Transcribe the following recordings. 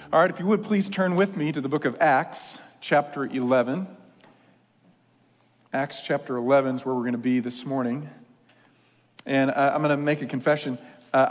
All right, if you would please turn with me to the book of Acts, chapter 11. Acts chapter 11 is where we're going to be this morning. And I'm going to make a confession.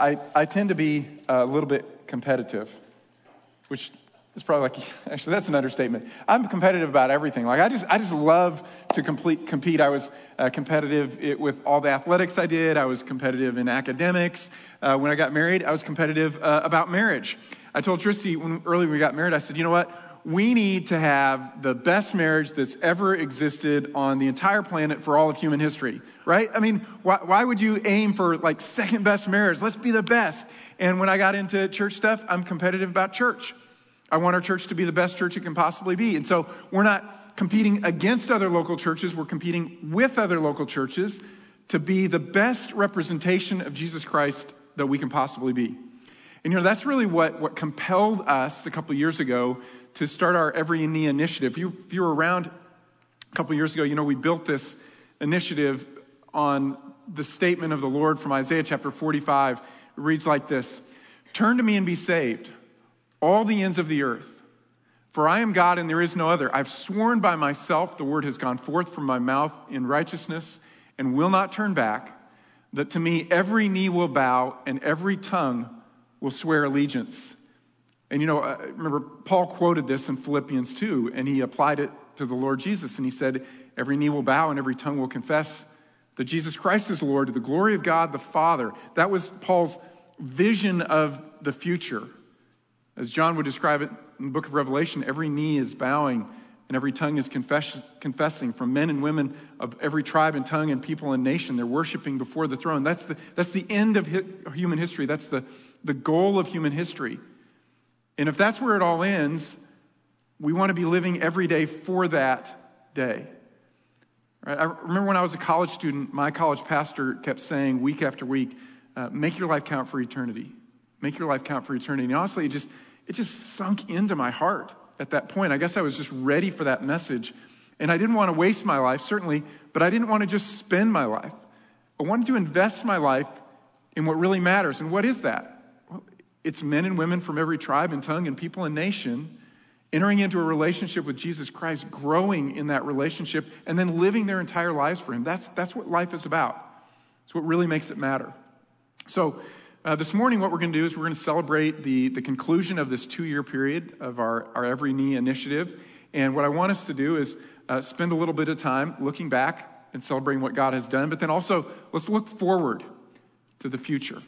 I tend to be a little bit competitive, which is probably actually that's an understatement. I'm competitive about everything. Like I just love to compete. I was competitive with all the athletics I did. I was competitive in academics. When I got married, I was competitive about marriage. I told Tristy early when we got married, I said, you know what? We need to have the best marriage that's ever existed on the entire planet for all of human history, right? I mean, why would you aim for like second best marriage? Let's be the best. And when I got into church stuff, I'm competitive about church. I want our church to be the best church it can possibly be. And so we're not competing against other local churches. We're competing with other local churches to be the best representation of Jesus Christ that we can possibly be. And, you know, that's really what compelled us a couple years ago to start our Every Knee initiative. If you were around a couple years ago, you know, we built this initiative on the statement of the Lord from Isaiah chapter 45. It reads like this: "Turn to me and be saved, all the ends of the earth. For I am God and there is no other. I've sworn by myself, the word has gone forth from my mouth in righteousness and will not turn back, that to me every knee will bow and every tongue will swear allegiance." And you know, remember Paul quoted this in Philippians 2, and he applied it to the Lord Jesus. And he said, every knee will bow and every tongue will confess that Jesus Christ is Lord, to the glory of God the Father. That was Paul's vision of the future. As John would describe it in the book of Revelation, every knee is bowing and every tongue is confessing, from men and women of every tribe and tongue and people and nation. They're worshiping before the throne. That's the end of human history. That's the goal of human history. And if that's where it all ends, we want to be living every day for that day. Right? I remember when I was a college student, my college pastor kept saying week after week, make your life count for eternity. Make your life count for eternity. And honestly, it just sunk into my heart at that point. I guess I was just ready for that message. And I didn't want to waste my life, certainly, but I didn't want to just spend my life. I wanted to invest my life in what really matters. And what is that? Well, it's men and women from every tribe and tongue and people and nation entering into a relationship with Jesus Christ, growing in that relationship, and then living their entire lives for Him. That's what life is about. It's what really makes it matter. So this morning, what we're going to do is we're going to celebrate the conclusion of this 2-year period of our Every Knee initiative. And what I want us to do is spend a little bit of time looking back and celebrating what God has done, but then also let's look forward to the future.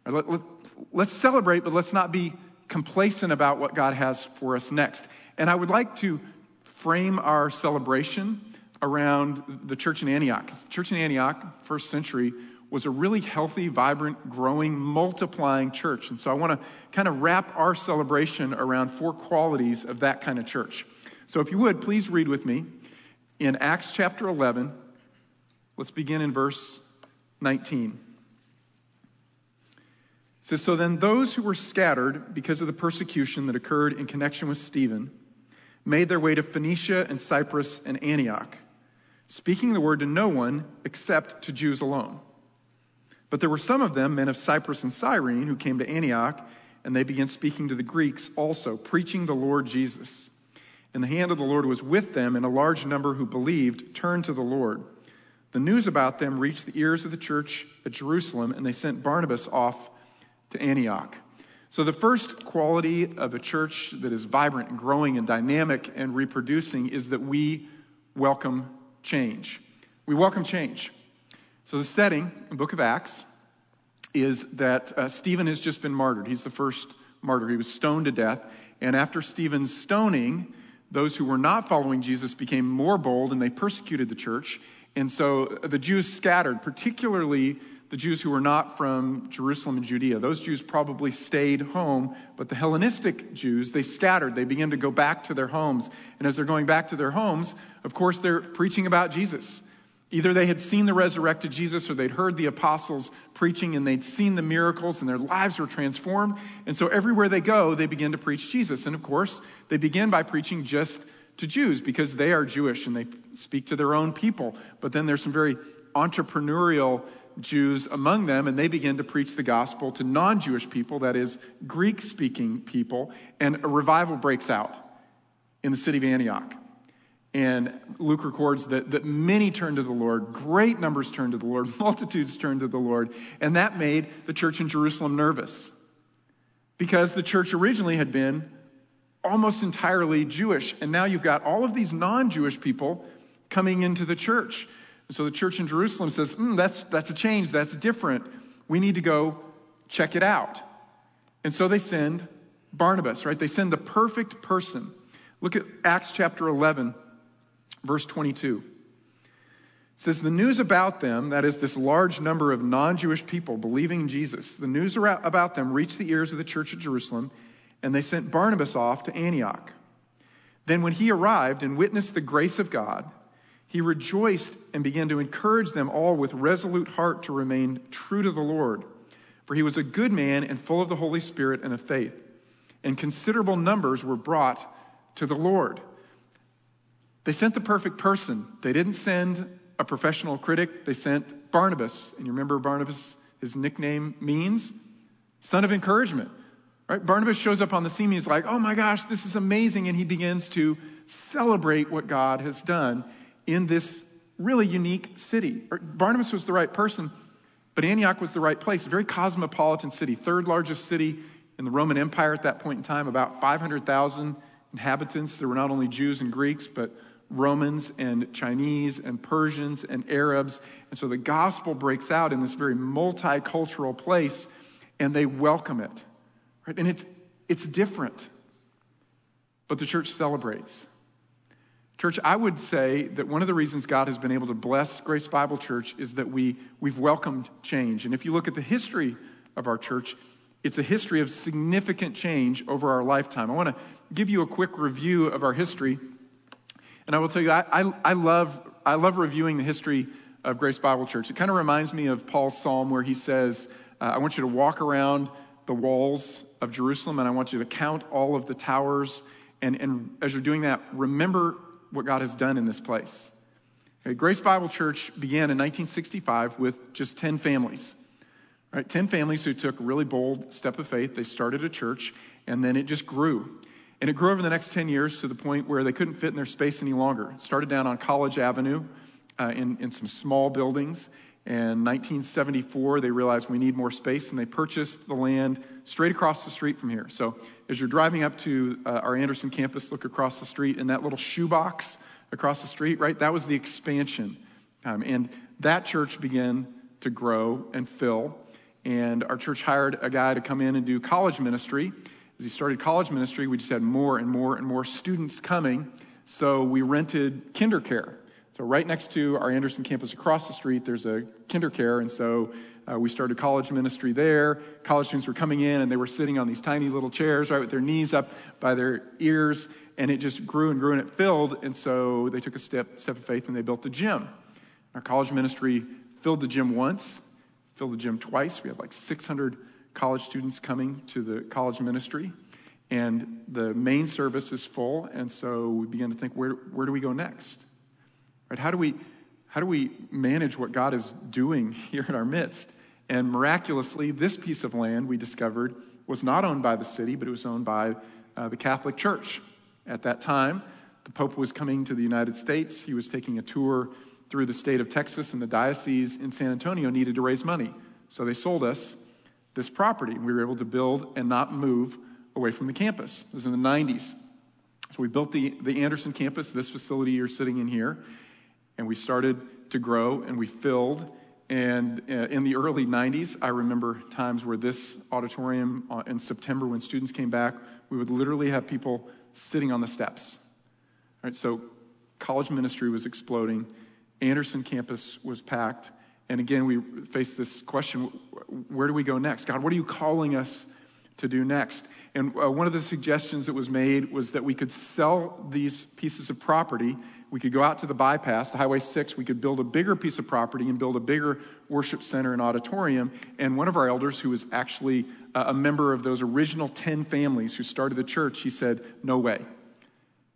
Let's celebrate, but let's not be complacent about what God has for us next. And I would like to frame our celebration around the church in Antioch. The church in Antioch, first century, was a really healthy, vibrant, growing, multiplying church. And so I want to kind of wrap our celebration around 4 qualities of that kind of church. So if you would, please read with me in Acts chapter 11. Let's begin in verse 19. It says, "So then those who were scattered because of the persecution that occurred in connection with Stephen made their way to Phoenicia and Cyprus and Antioch, speaking the word to no one except to Jews alone. But there were some of them, men of Cyprus and Cyrene, who came to Antioch, and they began speaking to the Greeks also, preaching the Lord Jesus. And the hand of the Lord was with them, and a large number who believed turned to the Lord. The news about them reached the ears of the church at Jerusalem, and they sent Barnabas off to Antioch." So the first quality of a church that is vibrant and growing and dynamic and reproducing is that we welcome change. We welcome change. So the setting in the book of Acts is that Stephen has just been martyred. He's the first martyr. He was stoned to death. And after Stephen's stoning, those who were not following Jesus became more bold and they persecuted the church. And so the Jews scattered, particularly the Jews who were not from Jerusalem and Judea. Those Jews probably stayed home, but the Hellenistic Jews, they scattered. They began to go back to their homes. And as they're going back to their homes, of course, they're preaching about Jesus. Either they had seen the resurrected Jesus or they'd heard the apostles preaching and they'd seen the miracles and their lives were transformed. And so everywhere they go, they begin to preach Jesus. And of course, they begin by preaching just to Jews because they are Jewish and they speak to their own people. But then there's some very entrepreneurial Jews among them, and they began to preach the gospel to non-Jewish people, that is, Greek-speaking people, and a revival breaks out in the city of Antioch. And Luke records that many turned to the Lord, great numbers turned to the Lord, multitudes turned to the Lord, and that made the church in Jerusalem nervous, because the church originally had been almost entirely Jewish, and now you've got all of these non-Jewish people coming into the church. And so the church in Jerusalem says, that's a change, that's different. We need to go check it out. And so they send Barnabas, right? They send the perfect person. Look at Acts chapter 11, verse 22. It says, the news about them, that is this large number of non-Jewish people believing in Jesus, the news about them reached the ears of the church at Jerusalem, and they sent Barnabas off to Antioch. Then when he arrived and witnessed the grace of God, he rejoiced and began to encourage them all with resolute heart to remain true to the Lord. For he was a good man and full of the Holy Spirit and of faith. And considerable numbers were brought to the Lord. They sent the perfect person. They didn't send a professional critic. They sent Barnabas. And you remember Barnabas, his nickname means son of encouragement. Right? Barnabas shows up on the scene and he's like, oh my gosh, this is amazing. And he begins to celebrate what God has done in this really unique city. Barnabas was the right person, but Antioch was the right place. A very cosmopolitan city, third largest city in the Roman Empire at that point in time, about 500,000 inhabitants. There were not only Jews and Greeks, but Romans and Chinese and Persians and Arabs. And so the gospel breaks out in this very multicultural place, and they welcome it. Right? And it's different, but the church celebrates. Church, I would say that one of the reasons God has been able to bless Grace Bible Church is that we've welcomed change. And if you look at the history of our church, it's a history of significant change over our lifetime. I want to give you a quick review of our history. And I will tell you, I love reviewing the history of Grace Bible Church. It kind of reminds me of Paul's psalm where he says, I want you to walk around the walls of Jerusalem, and I want you to count all of the towers. And as you're doing that, remember what God has done in this place. Okay, Grace Bible Church began in 1965 with just 10 families. Right, 10 families who took a really bold step of faith. They started a church, and then it just grew. And it grew over the next 10 years to the point where they couldn't fit in their space any longer. It started down on College Avenue in some small buildings. And 1974, they realized we need more space, and they purchased the land straight across the street from here. So as you're driving up to our Anderson campus, look across the street, and that little shoebox across the street, right, that was the expansion. And that church began to grow and fill. And our church hired a guy to come in and do college ministry. As he started college ministry, we just had more and more and more students coming. So we rented KinderCare. So right next to our Anderson campus across the street, there's a KinderCare, and so we started college ministry there. College students were coming in, and they were sitting on these tiny little chairs, right, with their knees up by their ears, and it just grew and grew, and it filled, and so they took a step of faith, and they built the gym. Our college ministry filled the gym once, filled the gym twice. We had like 600 college students coming to the college ministry, and the main service is full, and so we began to think, where do we go next? Right? How do we manage what God is doing here in our midst? And miraculously, this piece of land we discovered was not owned by the city, but it was owned by the Catholic Church. At that time, the Pope was coming to the United States. He was taking a tour through the state of Texas, and the diocese in San Antonio needed to raise money. So they sold us this property, and we were able to build and not move away from the campus. It was in the 90s. So we built the Anderson campus, this facility you're sitting in here. And we started to grow, and we filled. And in the early 90s, I remember times where this auditorium in September, when students came back, we would literally have people sitting on the steps. All right, so college ministry was exploding. Anderson campus was packed. And again, we faced this question, where do we go next? God, what are you calling us to do next? And one of the suggestions that was made was that we could sell these pieces of property. We could go out to the bypass, to Highway 6. We could build a bigger piece of property and build a bigger worship center and auditorium. And one of our elders, who was actually a member of those original 10 families who started the church, he said, no way.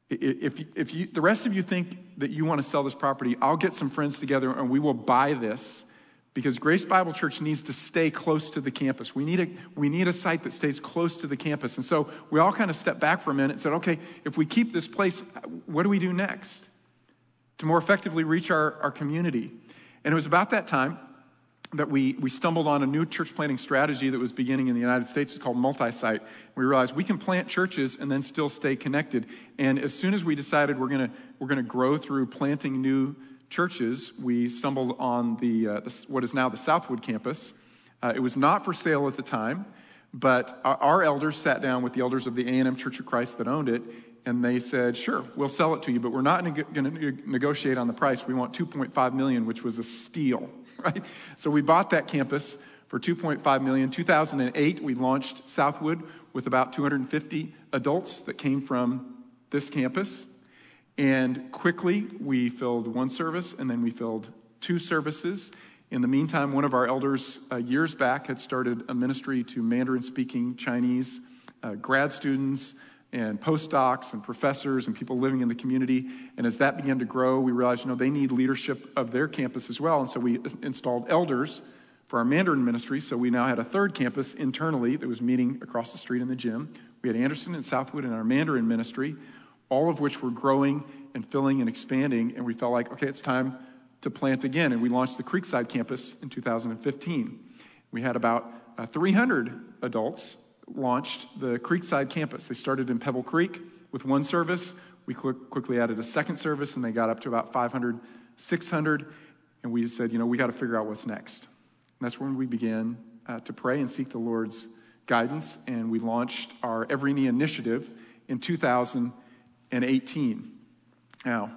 If you, the rest of you think that you want to sell this property, I'll get some friends together and we will buy this, because Grace Bible Church needs to stay close to the campus. We need a site that stays close to the campus. And so we all kind of stepped back for a minute and said, okay, if we keep this place, what do we do next to more effectively reach our community? And it was about that time that we stumbled on a new church planting strategy that was beginning in the United States. It's called multi-site. We realized we can plant churches and then still stay connected. And as soon as we decided we're gonna grow through planting new churches, we stumbled on the what is now the Southwood campus. It was not for sale at the time, but our elders sat down with the elders of the A&M Church of Christ that owned it, and they said, sure, we'll sell it to you, but we're not going to negotiate on the price. We want $2.5 million, which was a steal, right? So we bought that campus for $2.5 million. 2008, we launched Southwood with about 250 adults that came from this campus. And quickly, we filled one service, and then we filled two services. In the meantime, one of our elders years back had started a ministry to Mandarin-speaking Chinese grad students and postdocs and professors and people living in the community. And as that began to grow, we realized, they need leadership of their campus as well. And so we installed elders for our Mandarin ministry. So we now had a third campus internally that was meeting across the street in the gym. We had Anderson and Southwood in our Mandarin ministry, all of which were growing and filling and expanding. And we felt like, okay, it's time to plant again. And we launched the Creekside campus in 2015. We had about 300 adults launched the Creekside campus. They started in Pebble Creek with one service. We quickly added a second service, and they got up to about 500, 600. And we said, we got to figure out what's next. And that's when we began to pray and seek the Lord's guidance. And we launched our Every Knee initiative in 2018. Now,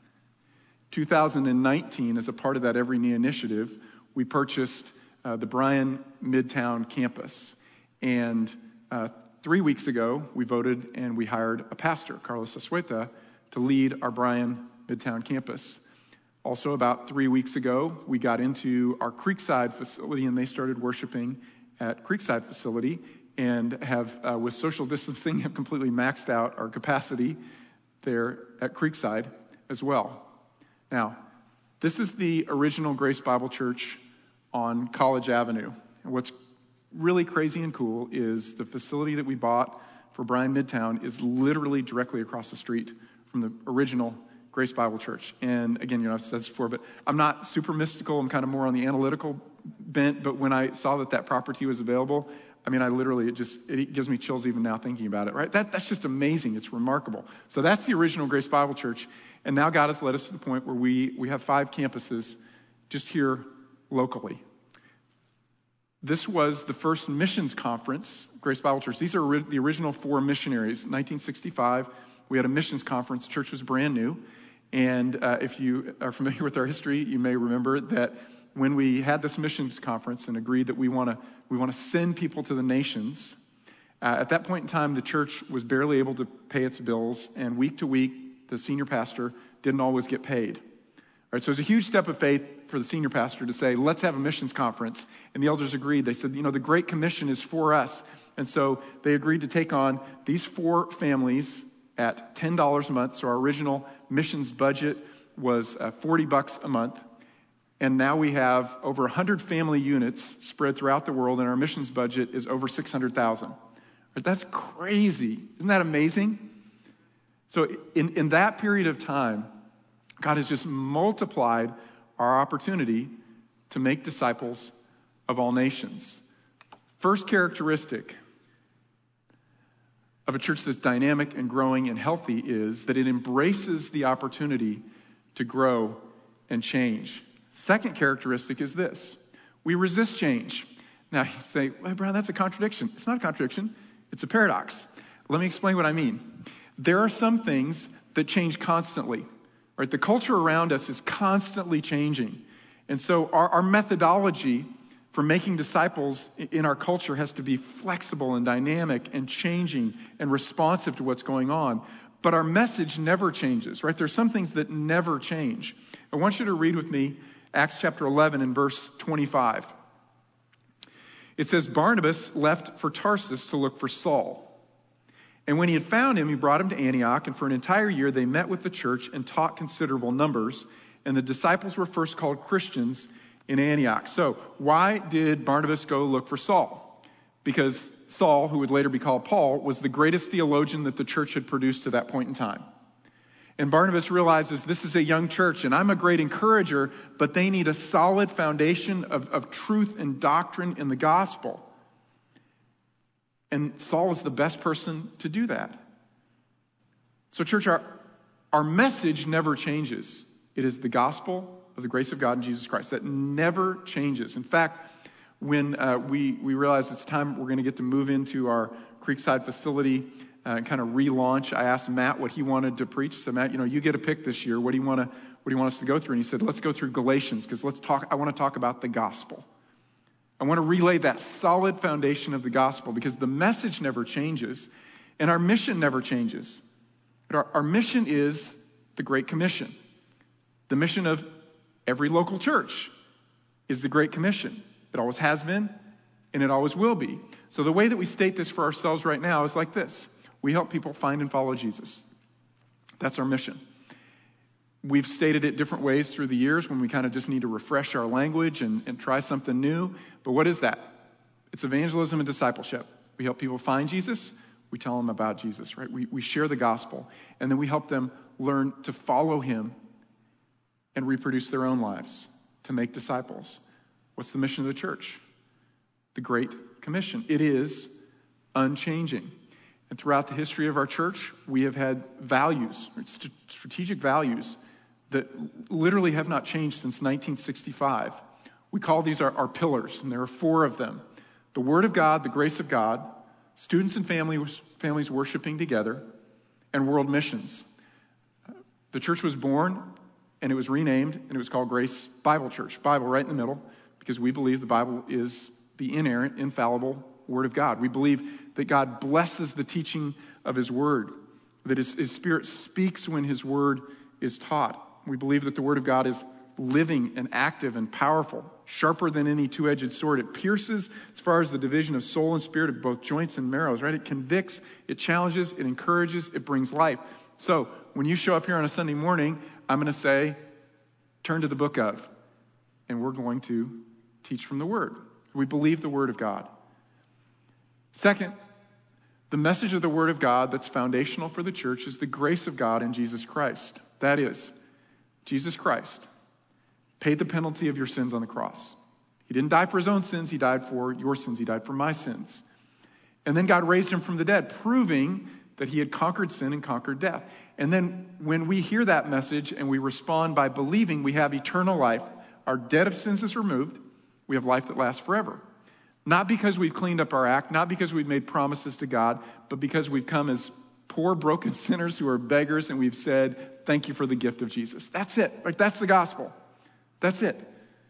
2019, as a part of that Every Knee initiative, we purchased the Bryan Midtown campus. And 3 weeks ago, we voted and we hired a pastor, Carlos Azueta, to lead our Bryan Midtown campus. Also, about 3 weeks ago, we got into our Creekside facility, and they started worshiping at Creekside facility, and have, with social distancing, have completely maxed out our capacity there at Creekside as well. Now, this is the original Grace Bible Church on College Avenue. And what's really crazy and cool is the facility that we bought for Bryan Midtown is literally directly across the street from the original Grace Bible Church. And again, I've said this before, but I'm not super mystical. I'm kind of more on the analytical bent. But when I saw that property was available, I literally, it gives me chills even now thinking about it, right? That's just amazing. It's remarkable. So that's the original Grace Bible Church. And now God has led us to the point where we have 5 campuses just here locally. This was the first missions conference, Grace Bible Church. These are the original 4 missionaries. 1965, we had a missions conference. Church was brand new. And if you are familiar with our history, you may remember that when we had this missions conference and agreed that we want to send people to the nations, at that point in time, the church was barely able to pay its bills, and week to week, the senior pastor didn't always get paid. All right, so it was a huge step of faith for the senior pastor to say, let's have a missions conference. And the elders agreed. They said, the Great Commission is for us. And so they agreed to take on these 4 families at $10 a month. So our original missions budget was $40 a month. And now we have over 100 family units spread throughout the world, and our missions budget is over $600,000. That's crazy. Isn't that amazing? So in that period of time, God has just multiplied our opportunity to make disciples of all nations. First characteristic of a church that's dynamic and growing and healthy is that it embraces the opportunity to grow and change. Second characteristic is this: we resist change. Now you say, well, Brian, that's a contradiction. It's not a contradiction. It's a paradox. Let me explain what I mean. There are some things that change constantly. Right? The culture around us is constantly changing. And so our methodology for making disciples in our culture has to be flexible and dynamic and changing and responsive to what's going on. But our message never changes, right? There's some things that never change. I want you to read with me Acts chapter 11 and verse 25. It says, Barnabas left for Tarsus to look for Saul. And when he had found him, he brought him to Antioch, and for an entire year they met with the church and taught considerable numbers. And the disciples were first called Christians in Antioch. So why did Barnabas go look for Saul? Because Saul, who would later be called Paul, was the greatest theologian that the church had produced to that point in time. And Barnabas realizes this is a young church, and I'm a great encourager, but they need a solid foundation of truth and doctrine in the gospel. And Saul is the best person to do that. So church, our message never changes. It is the gospel of the grace of God in Jesus Christ. That never changes. In fact, when we realized it's time we're going to get to move into our Creekside facility and kind of relaunch, I asked Matt what he wanted to preach. So Matt, you get a pick this year. What do you want us to go through? And he said, let's go through Galatians, because I want to talk about the gospel. I want to relay that solid foundation of the gospel, because the message never changes and our mission never changes. But our mission is the Great Commission. The mission of every local church is the Great Commission. It always has been, and it always will be. So the way that we state this for ourselves right now is like this. We help people find and follow Jesus. That's our mission. We've stated it different ways through the years when we kind of just need to refresh our language and try something new. But what is that? It's evangelism and discipleship. We help people find Jesus. We tell them about Jesus, right? We share the gospel. And then we help them learn to follow him and reproduce their own lives to make disciples. What's the mission of the church? The Great Commission. It is unchanging. And throughout the history of our church, we have had values, strategic values, that literally have not changed since 1965. We call these our pillars, and there are 4 of them. The Word of God, the grace of God, students and families worshiping together, and world missions. The church was born, and it was renamed, and it was called Grace Bible Church. Bible right in the middle, because we believe the Bible is the inerrant, infallible Word of God. We believe that God blesses the teaching of his Word, that his Spirit speaks when his Word is taught. We believe that the Word of God is living and active and powerful, sharper than any two-edged sword. It pierces as far as the division of soul and spirit, of both joints and marrows, right? It convicts, it challenges, it encourages, it brings life. So when you show up here on a Sunday morning, I'm going to say, turn to the book of, and we're going to teach from the Word. We believe the Word of God. Second, the message of the Word of God that's foundational for the church is the grace of God in Jesus Christ. That is, Jesus Christ paid the penalty of your sins on the cross. He didn't die for his own sins. He died for your sins. He died for my sins. And then God raised him from the dead, proving that he had conquered sin and conquered death. And then when we hear that message and we respond by believing, we have eternal life. Our debt of sins is removed. We have life that lasts forever. Not because we've cleaned up our act, not because we've made promises to God, but because we've come as poor, broken sinners who are beggars, and we've said, thank you for the gift of Jesus. That's it. Like, that's the gospel. That's it.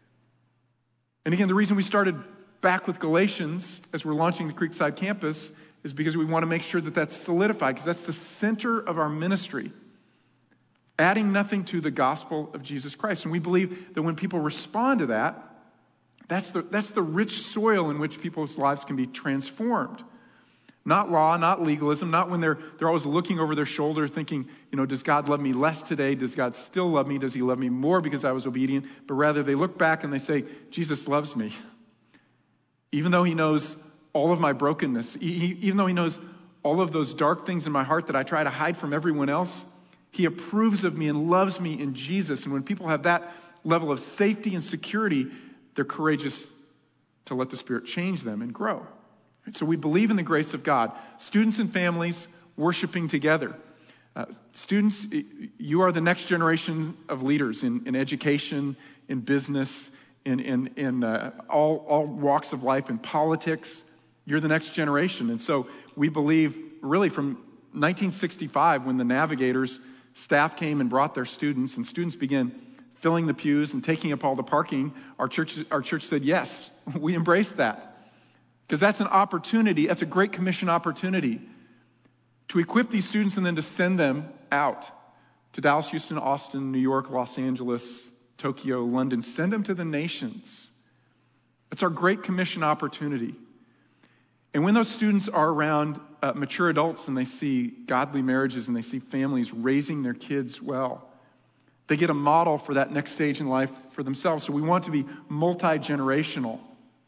And again, the reason we started back with Galatians as we're launching the Creekside campus is because we want to make sure that that's solidified, because that's the center of our ministry. Adding nothing to the gospel of Jesus Christ. And we believe that when people respond to that, that's the rich soil in which people's lives can be transformed. Not law, not legalism, not when they're always looking over their shoulder thinking, does God love me less today? Does God still love me? Does he love me more because I was obedient? But rather they look back and they say, Jesus loves me. Even though he knows all of my brokenness, even though he knows all of those dark things in my heart that I try to hide from everyone else, he approves of me and loves me in Jesus. And when people have that level of safety and security, they're courageous to let the Spirit change them and grow. So we believe in the grace of God. Students and families worshiping together. Students, you are the next generation of leaders in education, in business, in all walks of life, in politics. You're the next generation. And so we believe really from 1965 when the Navigators staff came and brought their students, and students began filling the pews and taking up all the parking, our church said, yes, we embrace that. Because that's an opportunity, that's a Great Commission opportunity to equip these students and then to send them out to Dallas, Houston, Austin, New York, Los Angeles, Tokyo, London. Send them to the nations. It's our Great Commission opportunity. And when those students are around mature adults and they see godly marriages and they see families raising their kids well, they get a model for that next stage in life for themselves. So we want to be multi-generational.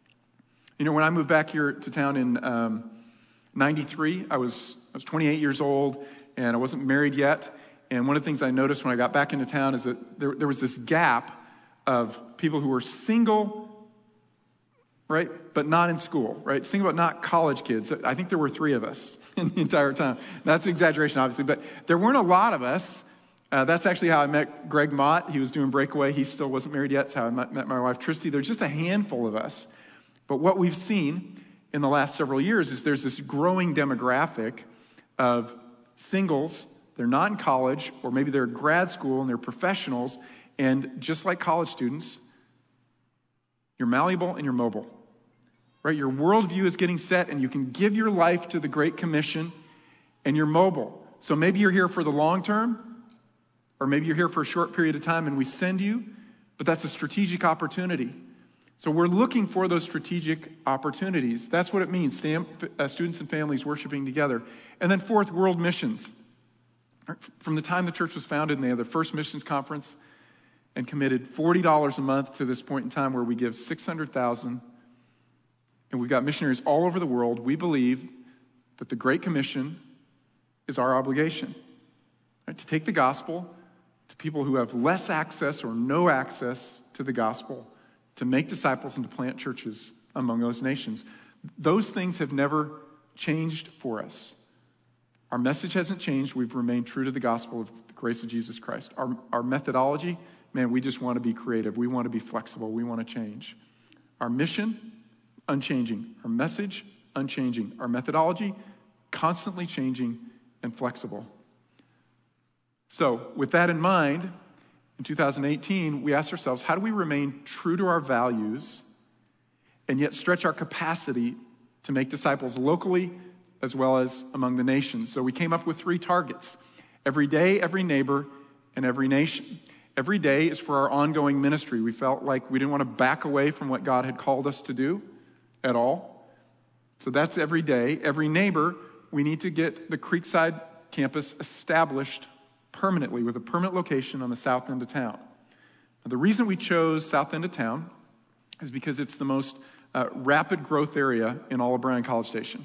You know, when I moved back here to town in 93, I was 28 years old and I wasn't married yet. And one of the things I noticed when I got back into town is that there was this gap of people who were single, right, but not in school, right? Single but not college kids. I think there were 3 of us in the entire town. That's an exaggeration, obviously, but there weren't a lot of us. That's actually how I met Greg Mott. He was doing Breakaway. He still wasn't married yet. That's how I met my wife, Tristy. There's just a handful of us. But what we've seen in the last several years is there's this growing demographic of singles. They're not in college, or maybe they're grad school and they're professionals. And just like college students, you're malleable and you're mobile. Right? Your worldview is getting set and you can give your life to the Great Commission and you're mobile. So maybe you're here for the long term, or maybe you're here for a short period of time and we send you, but that's a strategic opportunity. So we're looking for those strategic opportunities. That's what it means, students and families worshiping together. And then 4th, world missions. From the time the church was founded and they had their first missions conference and committed $40 a month to this point in time where we give $600,000. And we've got missionaries all over the world. We believe that the Great Commission is our obligation, right? To take the gospel to people who have less access or no access to the gospel, to make disciples and to plant churches among those nations. Those things have never changed for us. Our message hasn't changed. We've remained true to the gospel of the grace of Jesus Christ. Our methodology, man, we just want to be creative. We want to be flexible. We want to change. Our mission, unchanging. Our message, unchanging. Our methodology, constantly changing and flexible. So with that in mind, in 2018, we asked ourselves, how do we remain true to our values and yet stretch our capacity to make disciples locally as well as among the nations? So we came up with 3 targets: every day, every neighbor, and every nation. Every day is for our ongoing ministry. We felt like we didn't want to back away from what God had called us to do at all. So that's every day. Every neighbor, we need to get the Creekside campus established permanently with a permanent location on the south end of town. Now, the reason we chose south end of town is because it's the most rapid growth area in all of Bryan College Station.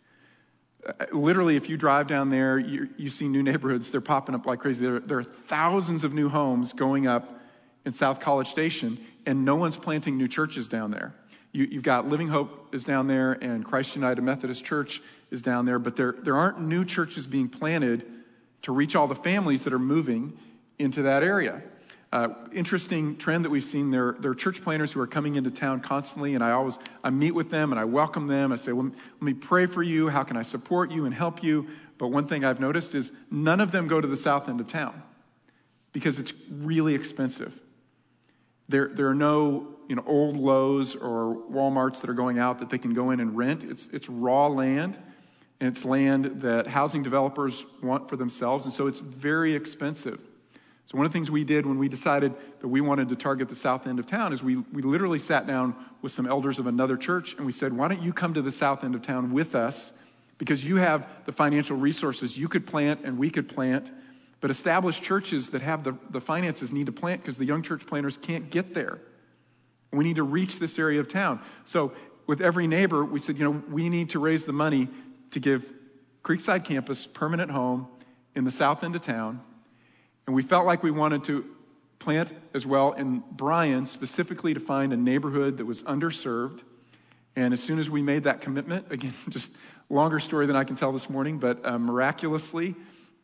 Literally, if you drive down there, you see new neighborhoods. They're popping up like crazy. There are thousands of new homes going up in South College Station, and no one's planting new churches down there. You've got Living Hope is down there, and Christ United Methodist Church is down there, but there aren't new churches being planted to reach all the families that are moving into that area. Interesting trend that we've seen. There are church planners who are coming into town constantly, and I meet with them and I welcome them. I say, well, let me pray for you. How can I support you and help you? But one thing I've noticed is none of them go to the south end of town because it's really expensive. There are no old Lowe's or Walmarts that are going out that they can go in and rent. It's raw land, and it's land that housing developers want for themselves, and so it's very expensive. So one of the things we did when we decided that we wanted to target the south end of town is we literally sat down with some elders of another church and we said, why don't you come to the south end of town with us? Because you have the financial resources. You could plant and we could plant. But established churches that have the finances need to plant because the young church planters can't get there. We need to reach this area of town. So with every neighbor, we said, we need to raise the money to give Creekside Campus permanent home in the south end of town. And we felt like we wanted to plant as well in Bryan, specifically to find a neighborhood that was underserved. And as soon as we made that commitment, again, just longer story than I can tell this morning, but miraculously,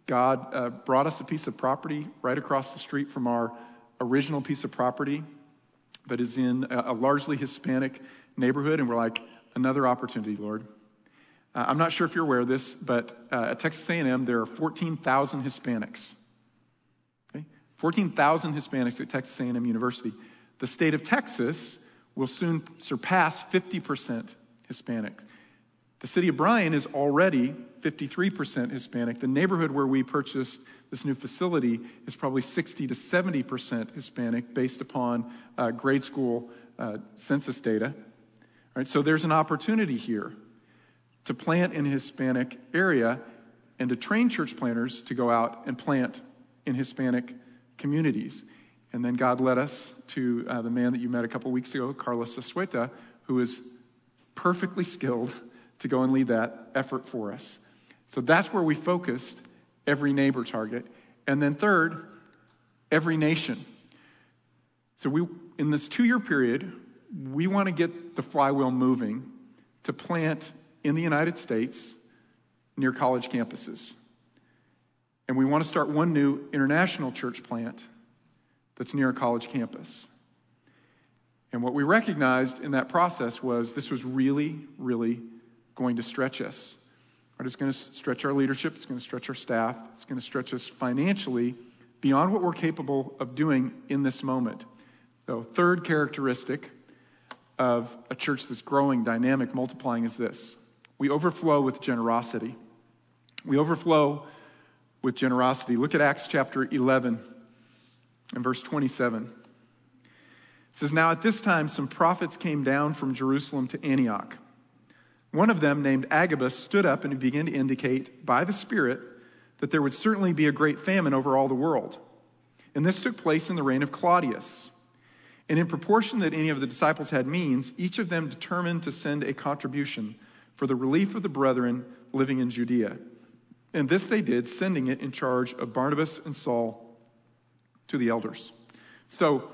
God brought us a piece of property right across the street from our original piece of property that is in a largely Hispanic neighborhood. And we're like, another opportunity, Lord. I'm not sure if you're aware of this, but at Texas A&M, there are 14,000 Hispanics. 14,000 Hispanics at Texas A&M University. The state of Texas will soon surpass 50% Hispanic. The city of Bryan is already 53% Hispanic. The neighborhood where we purchased this new facility is probably 60 to 70% Hispanic based upon grade school census data. All right, so there's an opportunity here to plant in the Hispanic area and to train church planters to go out and plant in Hispanic communities. And then God led us to the man that you met a couple weeks ago, Carlos Azueta, who is perfectly skilled to go and lead that effort for us. So that's where we focused every neighbor target. And then third, every nation. So in this 2-year period, we want to get the flywheel moving to plant in the United States near college campuses. And we want to start one new international church plant that's near a college campus. And what we recognized in that process was this was really, really going to stretch us. It's going to stretch our leadership. It's going to stretch our staff. It's going to stretch us financially beyond what we're capable of doing in this moment. So third characteristic of a church that's growing, dynamic, multiplying is this. We overflow with generosity. We overflow with generosity. Look at Acts chapter 11 and verse 27. It says, "Now at this time some prophets came down from Jerusalem to Antioch. One of them, named Agabus, stood up and began to indicate by the Spirit that there would certainly be a great famine over all the world. And this took place in the reign of Claudius. And in proportion that any of the disciples had means, each of them determined to send a contribution for the relief of the brethren living in Judea. And this they did, sending it in charge of Barnabas and Saul to the elders." So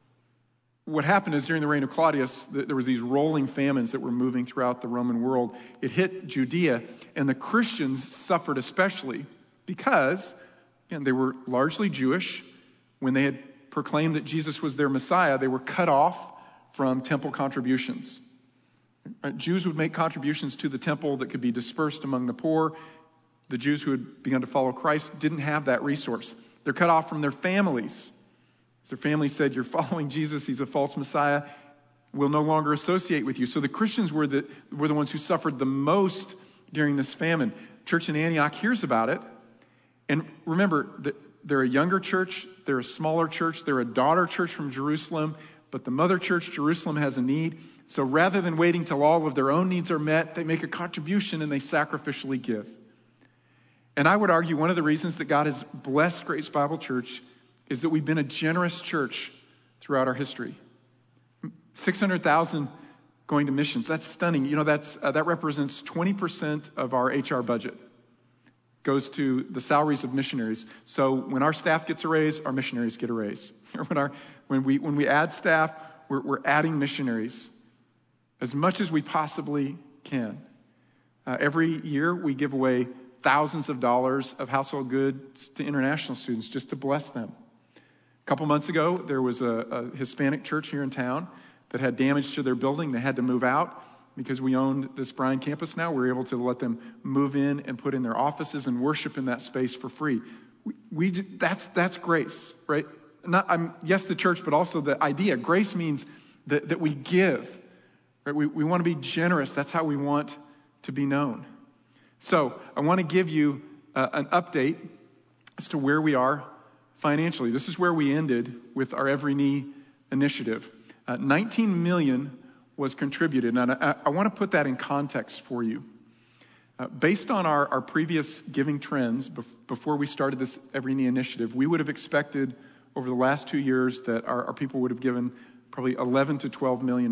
what happened is during the reign of Claudius, there was these rolling famines that were moving throughout the Roman world. It hit Judea, and the Christians suffered especially because they were largely Jewish. When they had proclaimed that Jesus was their Messiah, they were cut off from temple contributions. Jews would make contributions to the temple that could be dispersed among the poor. The Jews who had begun to follow Christ didn't have that resource. They're cut off from their families. As their family said, "You're following Jesus, he's a false Messiah. We'll no longer associate with you." So the Christians were the ones who suffered the most during this famine. Church in Antioch hears about it. And remember, they're a younger church, they're a smaller church, they're a daughter church from Jerusalem, but the mother church, Jerusalem, has a need. So rather than waiting till all of their own needs are met, they make a contribution and they sacrificially give. And I would argue one of the reasons that God has blessed Grace Bible Church is that we've been a generous church throughout our history. 600,000 going to missions. That's stunning. That represents 20% of our HR budget. Goes to the salaries of missionaries. So when our staff gets a raise, our missionaries get a raise. When we add staff, we're adding missionaries as much as we possibly can. Every year we give away thousands of dollars of household goods to international students just to bless them. A couple months ago, there was a Hispanic church here in town that had damage to their building. They had to move out. Because we owned this Bryan campus now, we're able to let them move in and put in their offices and worship in that space for free. That's grace, right? Yes, the church, but also the idea. Grace means that we give. Right? We want to be generous. That's how we want to be known. So I want to give you an update as to where we are financially. This is where we ended with our Every Knee initiative. 19 million was contributed. And I want to put that in context for you. Based on our previous giving trends before we started this Every Knee initiative, we would have expected over the last 2 years that our people would have given probably $11 to $12 million.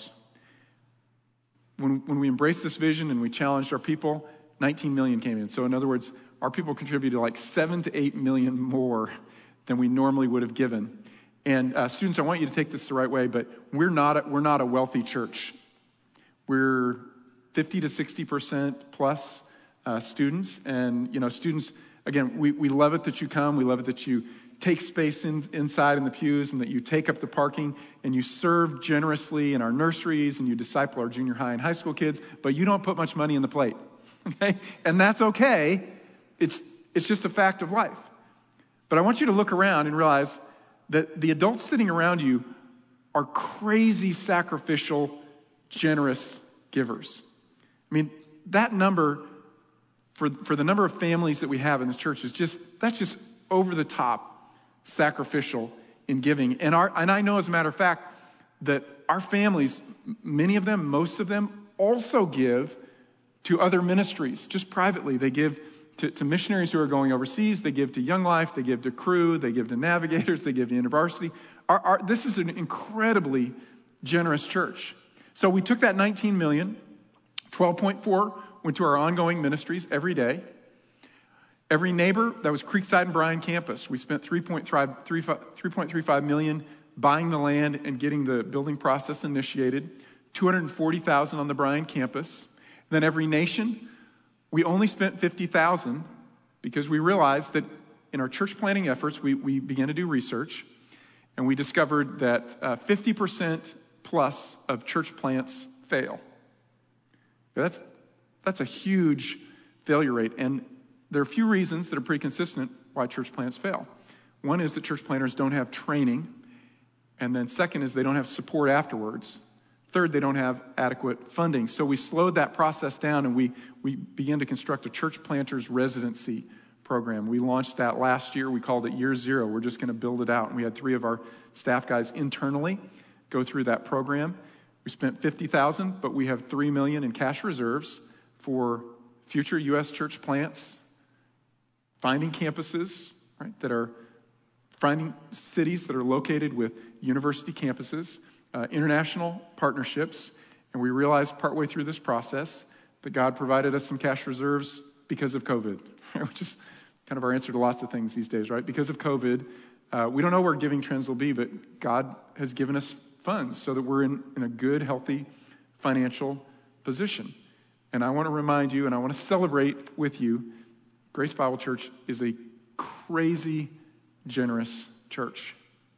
When we embraced this vision and we challenged our people, 19 million came in. So in other words, our people contributed like 7 to 8 million more than we normally would have given. And students, I want you to take this the right way, but we're not a wealthy church. We're 50 to 60% plus students, and students. Again, we love it that you come. We love it that you take space inside in the pews, and that you take up the parking, and you serve generously in our nurseries, and you disciple our junior high and high school kids. But you don't put much money in the plate, okay? And that's okay. It's just a fact of life. But I want you to look around and realize that the adults sitting around you are crazy, sacrificial, generous givers. I mean, that number, for the number of families that we have in this church, that's just over the top sacrificial in giving. And I know, as a matter of fact, that our families, many of them, most of them, also give to other ministries, just privately. They give to missionaries who are going overseas. They give to Young Life. They give to Cru. They give to Navigators. They give to University. This is an incredibly generous church. So we took that 19 million, 12.4 went to our ongoing ministries every day. Every neighbor, that was Creekside and Bryan campus. We spent $3.35 million buying the land and getting the building process initiated. $240,000 on the Bryan campus. Then every nation, we only spent $50,000 because we realized that in our church planting efforts, we began to do research, and we discovered that 50% plus of church plants fail. That's a huge failure rate, and there are a few reasons that are pretty consistent why church plants fail. One is that church planters don't have training, and then second is they don't have support afterwards. Third, they don't have adequate funding. So we slowed that process down, and we began to construct a church planters residency program. We launched that last year. We called it Year Zero. We're just going to build it out. And we had 3 of our staff guys internally go through that program. We spent $50,000, but we have $3 million in cash reserves for future U.S. church plants, finding campuses, right, that are finding cities that are located with university campuses, international partnerships, and we realized partway through this process that God provided us some cash reserves because of COVID, which is kind of our answer to lots of things these days, right? Because of COVID, we don't know where giving trends will be, but God has given us funds so that we're in a good, healthy financial position. And I want to remind you, and I want to celebrate with you, Grace Bible Church is a crazy generous church.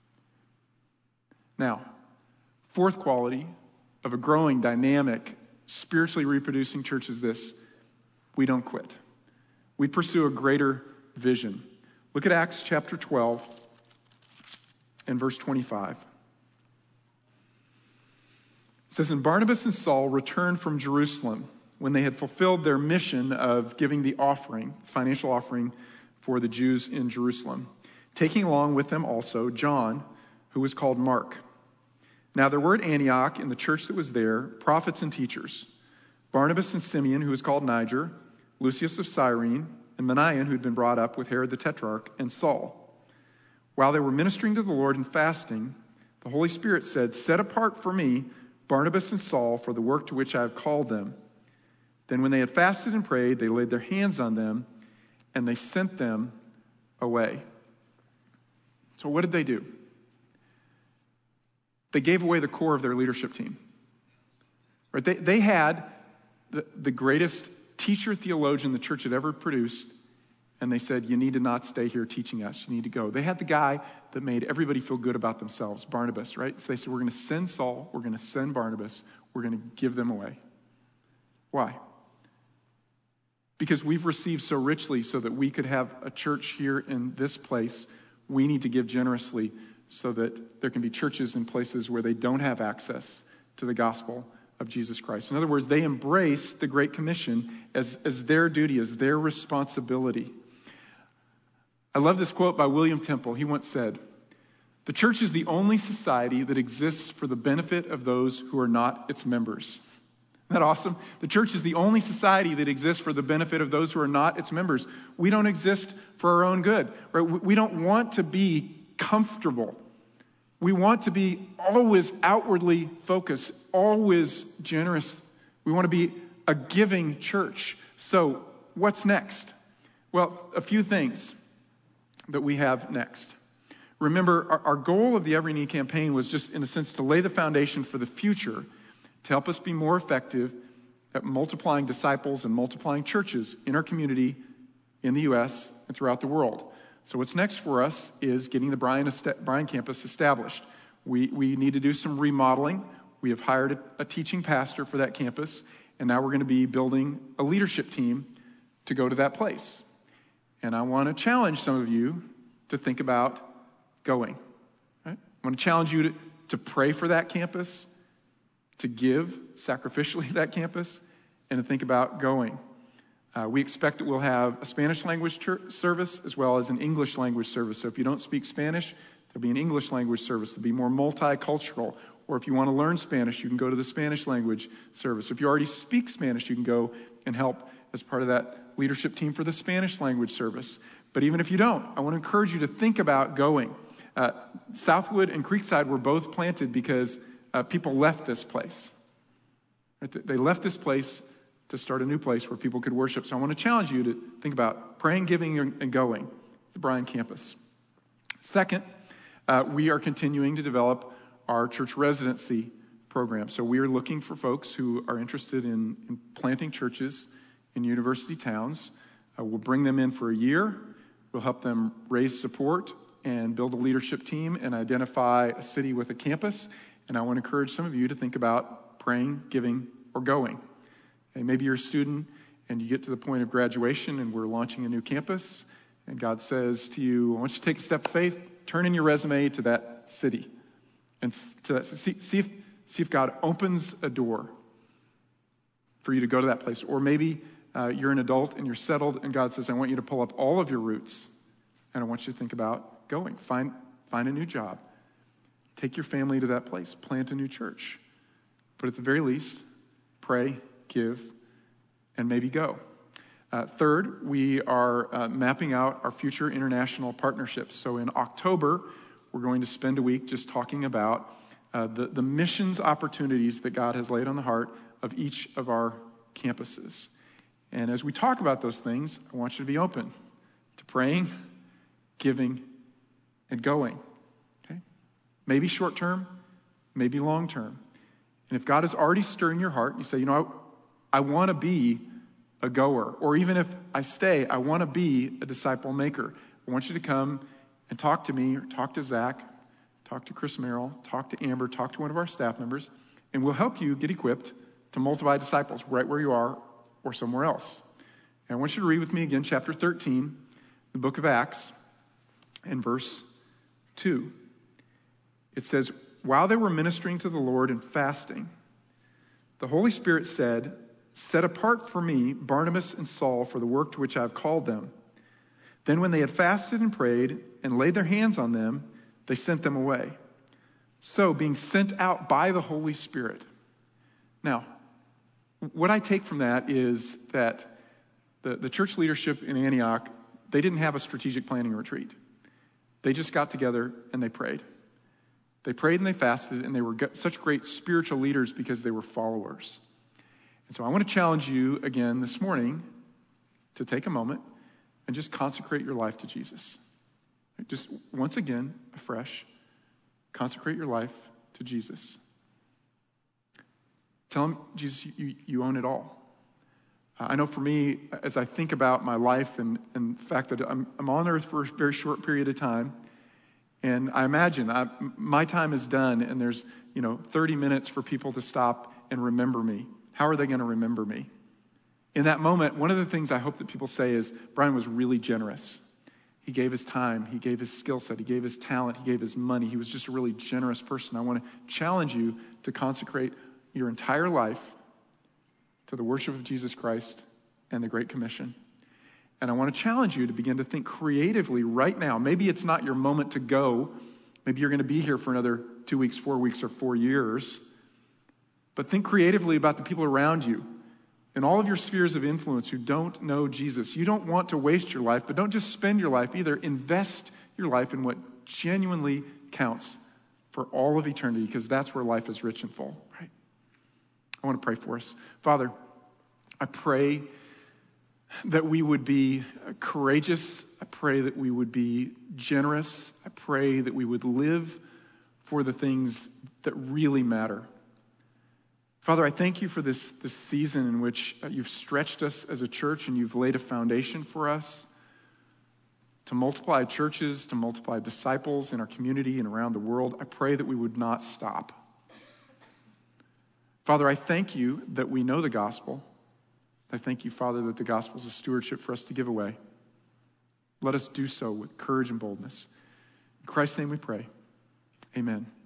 Now, fourth quality of a growing, dynamic, spiritually reproducing church is this: we don't quit. We pursue a greater vision. Look at Acts chapter 12 and verse 25. It says, "And Barnabas and Saul returned from Jerusalem when they had fulfilled their mission of giving the offering, financial offering for the Jews in Jerusalem, taking along with them also John, who was called Mark. Now there were at Antioch, in the church that was there, prophets and teachers: Barnabas and Simeon, who was called Niger, Lucius of Cyrene, and Manaen, who had been brought up with Herod the Tetrarch, and Saul. While they were ministering to the Lord and fasting, the Holy Spirit said, 'Set apart for me Barnabas and Saul for the work to which I have called them.' Then when they had fasted and prayed, they laid their hands on them, and they sent them away." So what did they do? They gave away the core of their leadership team. Right? They had the greatest teacher theologian the church had ever produced, and they said, "You need to not stay here teaching us. You need to go." They had the guy that made everybody feel good about themselves, Barnabas, right? So they said, "We're going to send Saul, we're going to send Barnabas, we're going to give them away." Why? Because we've received so richly so that we could have a church here in this place. We need to give generously so that there can be churches in places where they don't have access to the gospel of Jesus Christ. In other words, they embrace the Great Commission as their duty, as their responsibility. I love this quote by William Temple. He once said, "The church is the only society that exists for the benefit of those who are not its members." Isn't that awesome? The church is the only society that exists for the benefit of those who are not its members. We don't exist for our own good. Right? We don't want to be comfortable. We want to be always outwardly focused, always generous. We want to be a giving church. So what's next? Well, a few things that we have next. Remember, our goal of the Every Knee campaign was just, in a sense, to lay the foundation for the future to help us be more effective at multiplying disciples and multiplying churches in our community, in the U.S., and throughout the world. So what's next for us is getting the Bryan campus established. We need to do some remodeling. We have hired a teaching pastor for that campus, and now we're going to be building a leadership team to go to that place. And I want to challenge some of you to think about going. Right? I want to challenge you to pray for that campus, to give sacrificially to that campus, and to think about going. We expect that we'll have a Spanish language service as well as an English language service. So if you don't speak Spanish, there'll be an English language service. There'll be more multicultural. Or if you want to learn Spanish, you can go to the Spanish language service. If you already speak Spanish, you can go and help as part of that leadership team for the Spanish language service. But even if you don't, I want to encourage you to think about going. Southwood and Creekside were both planted because people left this place. Right? They left this place to start a new place where people could worship. So I want to challenge you to think about praying, giving, and going at the Bryan campus. Second, we are continuing to develop our church residency program. So we are looking for folks who are interested in planting churches in university towns. We'll bring them in for a year. We'll help them raise support and build a leadership team and identify a city with a campus. And I want to encourage some of you to think about praying, giving, or going. Okay, maybe you're a student and you get to the point of graduation and we're launching a new campus. And God says to you, I want you to take a step of faith, turn in your resume to that city. And see if God opens a door for you to go to that place. Or maybe you're an adult and you're settled and God says, I want you to pull up all of your roots. And I want you to think about going. Find a new job. Take your family to that place. Plant a new church. But at the very least, pray, give, and maybe go. Third, we are mapping out our future international partnerships. So in October, we're going to spend a week just talking about the missions opportunities that God has laid on the heart of each of our campuses. And as we talk about those things, I want you to be open to praying, giving, and going. Okay? Maybe short term, maybe long term. And if God is already stirring your heart, you say, I want to be a goer. Or even if I stay, I want to be a disciple maker. I want you to come and talk to me or talk to Zach, talk to Chris Merrill, talk to Amber, talk to one of our staff members, and we'll help you get equipped to multiply disciples right where you are or somewhere else. And I want you to read with me again chapter 13, the book of Acts, and verse 2. It says, while they were ministering to the Lord and fasting, the Holy Spirit said, set apart for me Barnabas and Saul for the work to which I have called them. Then when they had fasted and prayed and laid their hands on them, they sent them away. So being sent out by the Holy Spirit. Now, what I take from that is that the church leadership in Antioch, they didn't have a strategic planning retreat. They just got together and they prayed. They prayed and they fasted, and they were such great spiritual leaders because they were followers. And so I want to challenge you again this morning to take a moment and just consecrate your life to Jesus. Just once again, afresh, consecrate your life to Jesus. Tell him, Jesus, you own it all. I know for me, as I think about my life and the fact that I'm on earth for a very short period of time, and I imagine my time is done and there's 30 minutes for people to stop and remember me. How are they going to remember me? In that moment, one of the things I hope that people say is, Brian was really generous. He gave his time, he gave his skill set, he gave his talent, he gave his money. He was just a really generous person. I want to challenge you to consecrate your entire life to the worship of Jesus Christ and the Great Commission. And I want to challenge you to begin to think creatively right now. Maybe it's not your moment to go. Maybe you're going to be here for another 2 weeks, 4 weeks, or 4 years. But think creatively about the people around you and all of your spheres of influence who don't know Jesus. You don't want to waste your life, but don't just spend your life either. Invest your life in what genuinely counts for all of eternity, because that's where life is rich and full, right? I want to pray for us. Father, I pray that we would be courageous. I pray that we would be generous. I pray that we would live for the things that really matter. Father, I thank you for this season in which you've stretched us as a church and you've laid a foundation for us to multiply churches, to multiply disciples in our community and around the world. I pray that we would not stop. Father, I thank you that we know the gospel. I thank you, Father, that the gospel is a stewardship for us to give away. Let us do so with courage and boldness. In Christ's name we pray. Amen.